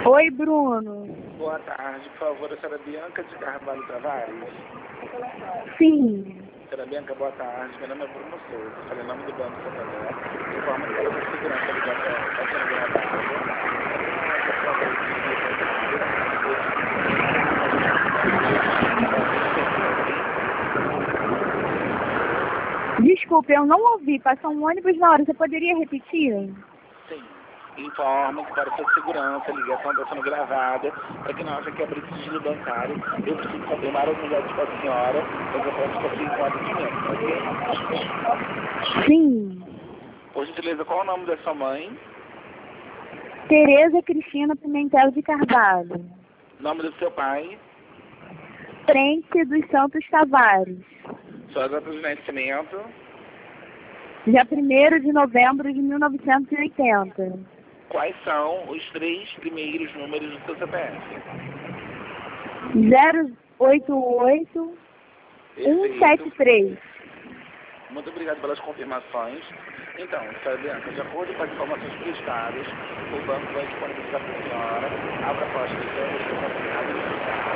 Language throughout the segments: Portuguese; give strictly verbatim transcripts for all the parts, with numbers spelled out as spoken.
Oi, Bruno. Boa tarde, por favor, a senhora Bianca de Carvalho Tavares. Sim. Senhora Bianca, boa tarde. Meu nome é Bruno Souza. Falei em nome do Banco Santander. Informo que para a segurança a ligação está sendo gravada. Desculpe, eu não ouvi. Passou um ônibus na hora. Você poderia repetir? Sim. Informo que para a sua segurança a ligação está sendo gravada para que não haja quebra de sigilo bancário. Eu preciso confirmar as unidades com a senhora, mas eu posso conferir com atendimento, ok? Sim. Por gentileza, qual é o nome da sua mãe? Tereza Cristina Pimentel de Carvalho. Nome do seu pai? Frente dos Santos Tavares. Sua data de nascimento? Dia primeiro de novembro de mil novecentos e oitenta. Quais são os três primeiros números do seu C P F? zero oito oito um sete três. Muito obrigado pelas confirmações. Então, senhora Bianca, de acordo com as informações prestadas, o banco vai disponibilizar para a senhora a proposta de serviço de combinado de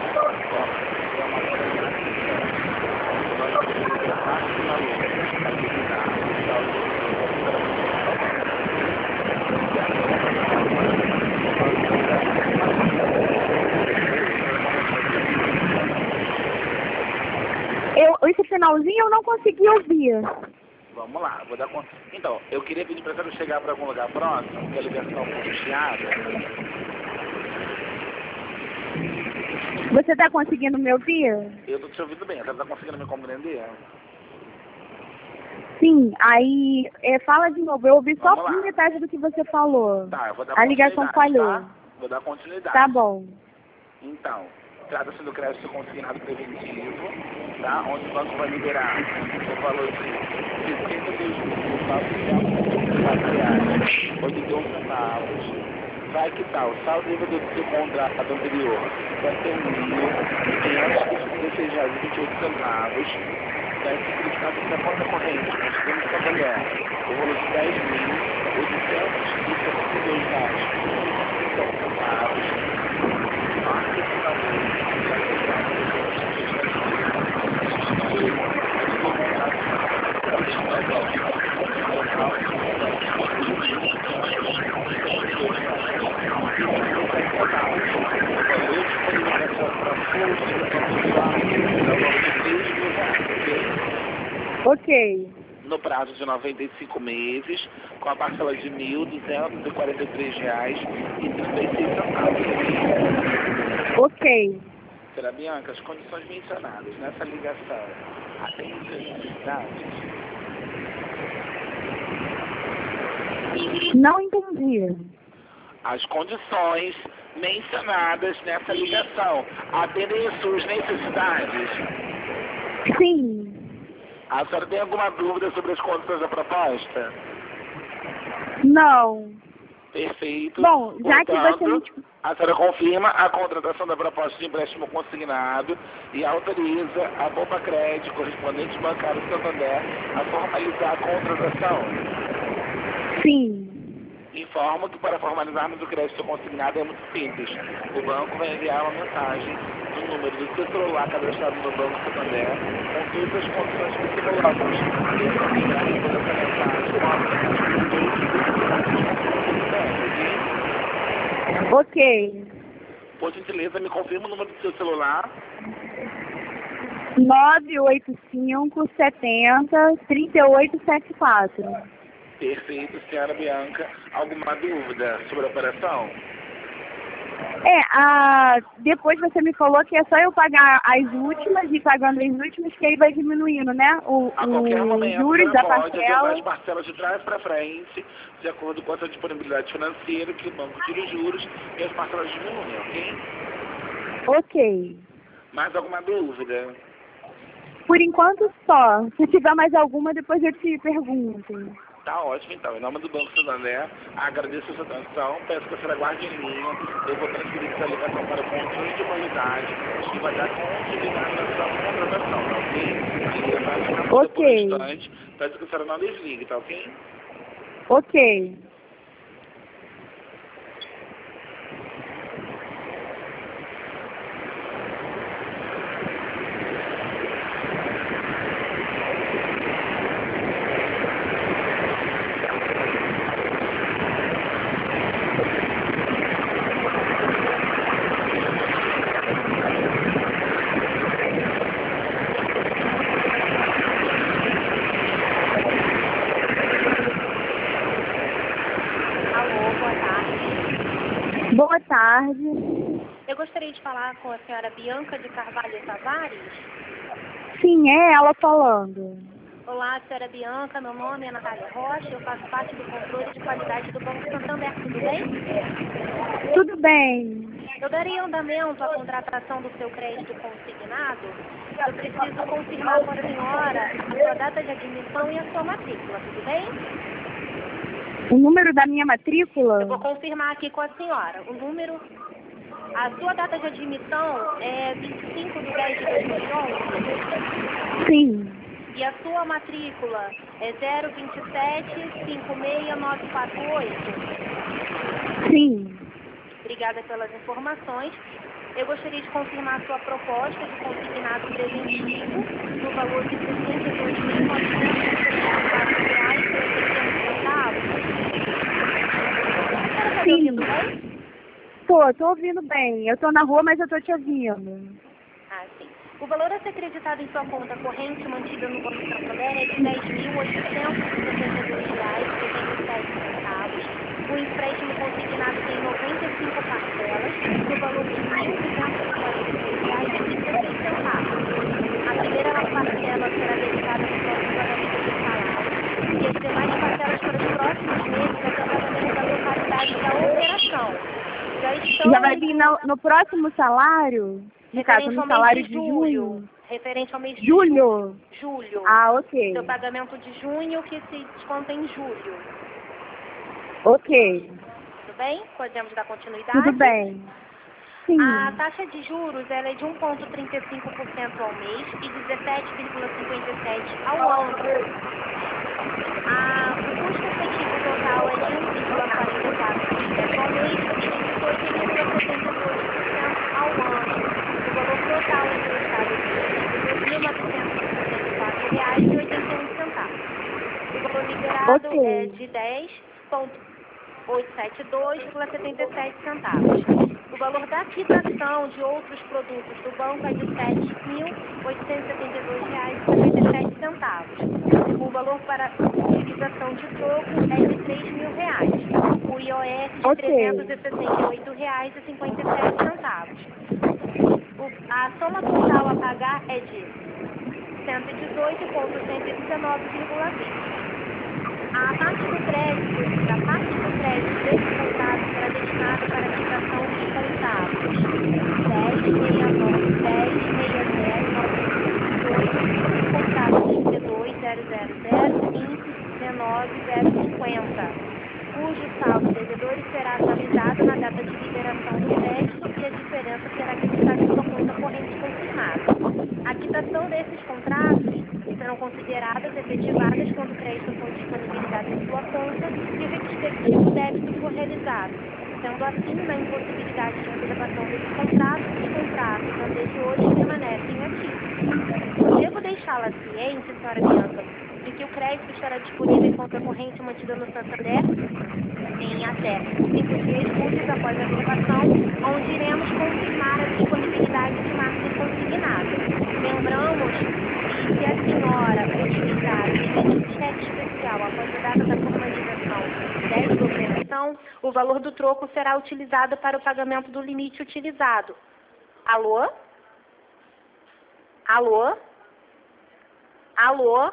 Eu, esse finalzinho eu não consegui ouvir. Vamos lá, vou dar conta. Então, eu queria pedir para a senhora chegar para algum lugar próximo, porque a ligação foi chiada. Você está conseguindo me ouvir? Eu estou te ouvindo bem, a senhora está conseguindo me compreender? Sim, aí é, fala de novo. Eu ouvi só Vamos lá. metade do que você falou. Tá, eu vou dar A ligação continuidade, falhou. tá? Vou dar continuidade. Tá bom. Então, trata-se do crédito consignado preventivo, tá? Onde o banco vai liberar o valor de sessenta e dois mil novecentos e oitenta e um centavos. Vai quitar o saldo devedor do seu contrato anterior, cinquenta e um mil quinhentos e dezesseis reais e vinte e oito centavos. Vai se creditar da conta corrente, considerando que trabalhar o valor de dez mil oitocentos e setenta e dois reais e trinta centavos. Ok. No prazo de noventa e cinco meses, com a parcela de mil duzentos e quarenta e três reais e trinta e seis centavos. Ok. Senhora Bianca, as condições mencionadas nessa ligação atendem às necessidades? Não entendi. As condições mencionadas nessa ligação atendem às suas necessidades? Sim. A senhora tem alguma dúvida sobre as condições da proposta? Não. Perfeito. Bom, já que você me... Portanto, a senhora confirma a contratação da proposta de empréstimo consignado e autoriza a Bomba Crédito, correspondente bancário Santander, a formalizar a contratação? Sim. Informo que para formalizarmos o crédito consignado é muito simples. O banco vai enviar uma mensagem no número do seu celular cadastrado no Banco Santander com todas as condições que se colocam. Eu vou enviar toda essa mensagem com a Ok. Por gentileza, me confirma o número do seu celular. nove oito cinco, setenta, trinta e oito setenta e quatro. Perfeito, senhora Bianca. Alguma dúvida sobre a operação? É, a... depois você me falou que é só eu pagar as últimas e pagando as últimas que aí vai diminuindo, né? O, A qualquer o momento, juros da pode adiantar parcela. as parcelas de trás para frente, de acordo com a sua disponibilidade financeira, que o banco tira os juros e as parcelas diminuem, ok? Ok. Mais alguma dúvida? Por enquanto só. Se tiver mais alguma, depois eu te pergunto. Tá ótimo, então. Em nome do Banco Santander, agradeço a sua atenção, peço que a senhora guarde em linha, eu vou transferir essa ligação para o controle de qualidade e vai dar continuidade na sua contratação, tá ok? A ligação está por um Ok. instante, peço que a senhora não desligue, tá ok? Ok. Alô, boa tarde. Boa tarde. Eu gostaria de falar com a senhora Bianca de Carvalho Tavares. Sim, é ela falando. Olá, senhora Bianca, meu nome é Natália Rocha, eu faço parte do controle de qualidade do Banco Santander, tudo bem? Tudo bem. Eu daria andamento à contratação do seu crédito consignado. Eu preciso confirmar com a senhora a sua data de admissão e a sua matrícula, tudo bem? O número da minha matrícula? Eu vou confirmar aqui com a senhora. O número, a sua data de admissão é vinte e cinco de dez de dois mil e onze? Sim. E a sua matrícula é zero dois sete cinco seis nove quatro oito? Sim. Obrigada pelas informações. Eu gostaria de confirmar a sua proposta de consignado preventivo no valor de sessenta e dois mil novecentos e setenta e quatro reais e oitenta centavos. A senhora está me ouvindo bem? Tô, tô ouvindo bem. Eu tô na rua, mas eu tô te ouvindo. Ah, sim. O valor a ser acreditado em sua conta corrente mantida no Banco Santander é de dez mil oitocentos e setenta e dois reais e oitenta e sete centavos. O empréstimo consignado tem noventa e cinco parcelas, no valor de mil duzentos e quarenta e três reais e trinta e seis centavos. A primeira parcela será dedicada no próximo pagamento do salário e as demais parcelas para os próximos meses até o pagamento da totalidade da operação. Já estão... Já vai vir no, no próximo salário? No caso, Referente no ao mês salário de de julho. junho? Referente ao mês de Julho? julho. Ah, ok. Seu pagamento de junho que se desconta em julho. Ok. Tudo bem? Podemos dar continuidade? Tudo bem. Sim. A taxa de juros ela é de um vírgula trinta e cinco por cento ao mês e dezessete vírgula cinquenta e sete por cento ao ano. A, o custo efetivo total é de um vírgula quarenta e quatro por cento ao mês e de dezoito vírgula setenta e dois por cento ao ano. O valor total emprestado é de dois mil novecentos e setenta e quatro reais e oitenta e um centavos. O valor liberado Ok. é de dez vírgula oitocentos e setenta e dois vírgula setenta e sete centavos. O valor da quitação de outros produtos do banco é de sete mil oitocentos e setenta e dois reais e cinquenta e sete centavos. O valor para utilização de troco é de três mil reais. O I O F de Ok. trezentos e sessenta e oito reais e cinquenta e sete centavos. O, a soma total a pagar é de cento e dezoito vírgula cento e dezenove vírgula vinte. A parte do crédito, a parte do crédito desse contrato será destinada para a quitação dos contratos dez, sessenta e nove, dez, sessenta, novecentos e oito, contrato trinta e dois, zero zero zero, vinte, dezenove, zero cinquenta, cujo saldo devedores será atualizado na data de liberação do crédito e a diferença será acreditada em sua conta corrente consignada. A quitação desses contratos serão consideradas efetivadas quando o crédito for disponibilizado em sua conta e o respectivo débito for realizado. Sendo assim, na impossibilidade de renovação desse contrato, os contratos anteriores permanecem ativos. Devo deixá-la ciente, senhora Bianca, de que o crédito estará disponível em conta corrente mantida no Santander em até cinco dias úteis após a renovação, onde iremos confirmar a disponibilidade de margem consignada. Lembramos que se a senhora utilizar o limite de cheque especial após a data da formalização dez da operação, o valor do troco será utilizado para o pagamento do limite utilizado. Alô? Alô? Alô?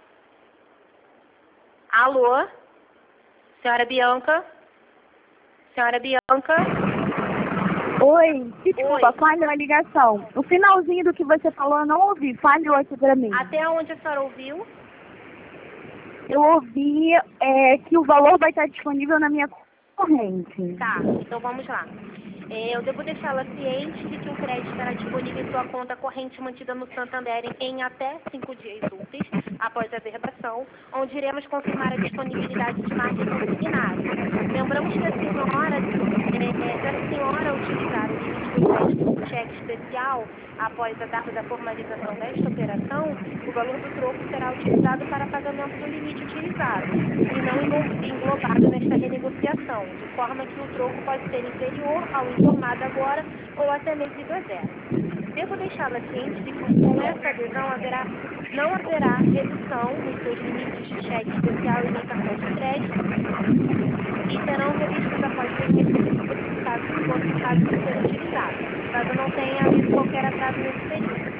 Alô? Senhora Bianca? Senhora Bianca? Oi, desculpa, Oi. falhou a ligação. O finalzinho do que você falou eu não ouvi, falhou aqui pra mim. Até onde a senhora ouviu? Eu ouvi é, que o valor vai estar disponível na minha corrente. Tá, então vamos lá. É, eu devo deixá-la ciente de que o crédito estará disponível em sua conta corrente mantida no Santander em até cinco dias úteis após a verbação, onde iremos confirmar a disponibilidade de margem consignada. Lembramos que a senhora, é, se a senhora utilizar o limite do crédito do cheque especial inicial, após a data da formalização desta operação, o valor do troco será utilizado para pagamento do limite utilizado e não englo- englobado nesta renegociação, de forma que o troco pode ser inferior ao informado agora ou até mesmo igual a zero. Devo deixá-la ciente de que com essa adesão haverá, não haverá redução nos seus limites de cheque especial e nem cartão de crédito e serão revistos após seis meses de certificado de imposto caso ser utilizado, caso não tenha havido qualquer atraso nesse período.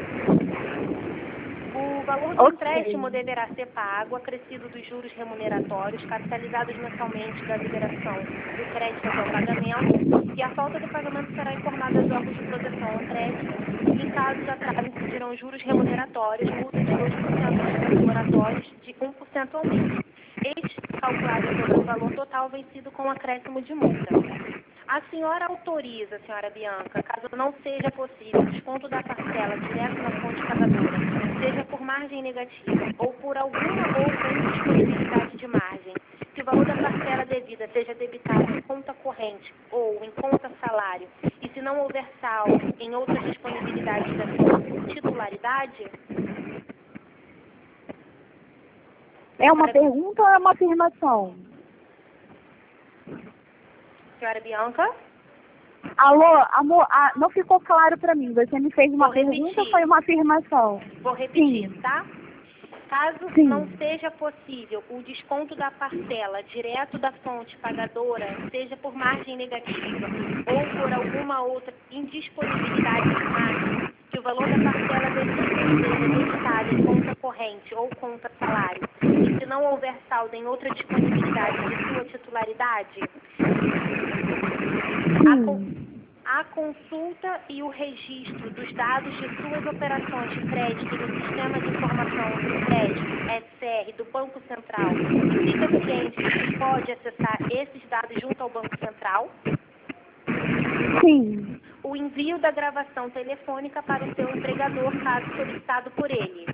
O valor do Ok. empréstimo deverá ser pago, acrescido dos juros remuneratórios, capitalizados mensalmente da liberação do crédito até o pagamento, e a falta do pagamento será informada aos órgãos de proteção ao crédito. Em caso de atraso, incidirão juros remuneratórios, multa de dois por cento dos moratórios, de um por cento ao mês. Este, calculado sobre o valor total vencido com acréscimo de multa. A senhora autoriza, senhora Bianca, caso não seja possível o desconto da parcela direto na fonte pagadora, seja por margem negativa ou por alguma outra indisponibilidade de margem, que o valor da parcela devida seja debitado em conta corrente ou em conta salário, e se não houver saldo em outras disponibilidades da sua titularidade? É uma pergunta ou é uma afirmação? Senhora Bianca? Alô, amor, ah, não ficou claro para mim. Você me fez uma Vou pergunta repetir. ou foi uma afirmação? Vou repetir, Sim. tá? Caso Sim. não seja possível o desconto da parcela direto da fonte pagadora, seja por margem negativa ou por alguma outra indisponibilidade de margem, que o valor da parcela devida seja debitado em conta corrente ou conta salário, e se não houver saldo em outra disponibilidade de sua titularidade, a, con a consulta e o registro dos dados de suas operações de crédito no Sistema de Informação do Crédito, S C R, do Banco Central, fica ciente de que pode acessar esses dados junto ao Banco Central. Sim. O envio da gravação telefônica para o seu empregador, caso solicitado por ele.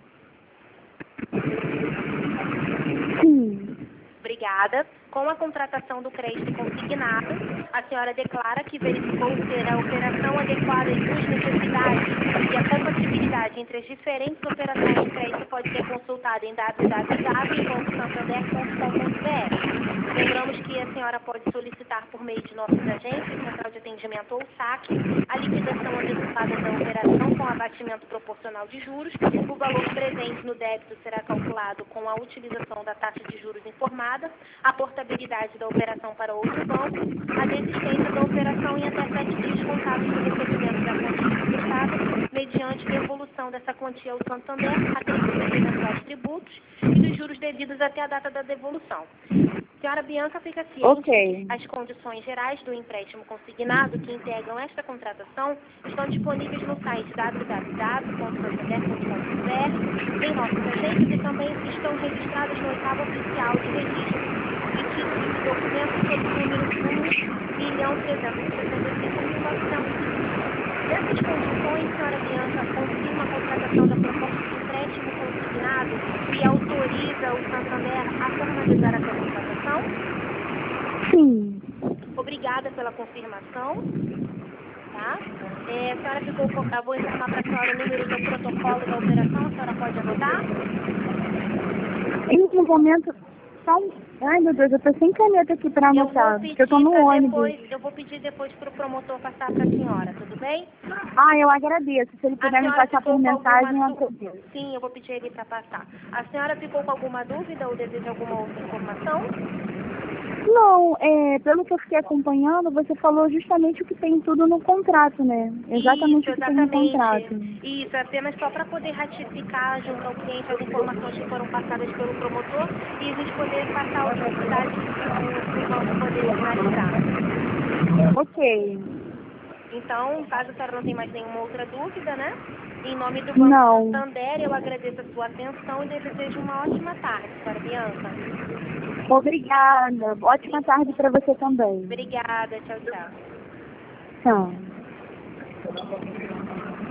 Sim. Obrigada. Com a contratação do crédito consignado, a senhora declara que verificou ser a operação adequada às suas necessidades e a compatibilidade entre as diferentes operações de crédito pode ser consultada em w w w ponto santander ponto com ponto b r. Lembramos que a senhora pode solicitar por meio de nossos agentes, central de atendimento ou saque, a liquidação antecipada da operação com abatimento proporcional de juros. O valor presente no débito será calculado com a utilização da taxa de juros informada, a portabilidade da operação para outro banco, a desistência da operação em até sete dias contados do recebimento da quantia prestada, mediante devolução dessa quantia ao Santander, atribuindo os eventuais tributos e dos juros devidos até a data da devolução. Senhora Bianca fica ciente Ok. que as condições gerais do empréstimo consignado que integram esta contratação estão disponíveis no site w w w ponto santander ponto com ponto b r, em nossos agentes, e também estão registradas no oitavo oficial de registro de títulos de documentos sob o número um milhão trezentos e sessenta e cinco mil novecentos. Nessas condições, senhora Bianca confirma a contratação da proposta de empréstimo consignado e autoriza o Santander a formalizar a sua contratação? Sim. Obrigada pela confirmação. Tá? É, a senhora ficou com... Eu vou informar para a senhora o número do protocolo da operação, a senhora pode anotar? Em um momento... Só... Ai, meu Deus, eu tô sem caneta aqui para Eu anotar, vou porque eu tô pedir no pra ônibus. depois, eu vou pedir depois para o promotor passar para a senhora, tudo bem? Ah, eu agradeço. Se ele A puder me senhora passar ficou por com alguma mensagem, eu du- agradeço. Sim, eu vou pedir ele para passar. A senhora ficou com alguma dúvida ou deseja alguma outra informação? Não, é, pelo que eu fiquei acompanhando, você falou justamente o que tem tudo no contrato, né? Exatamente Isso, o que tem no contrato. Isso, apenas só para poder ratificar junto ao cliente as informações que foram passadas pelo promotor e a gente poder passar a autenticidade para o banco poder finalizar. Ok. Então, caso a senhora não tenha mais nenhuma outra dúvida, né? Em nome do Banco Não. Santander, eu agradeço a sua atenção e desejo uma ótima tarde, senhora Bianca. Obrigada. Ótima tarde para você também. Obrigada, tchau, tchau. Tchau.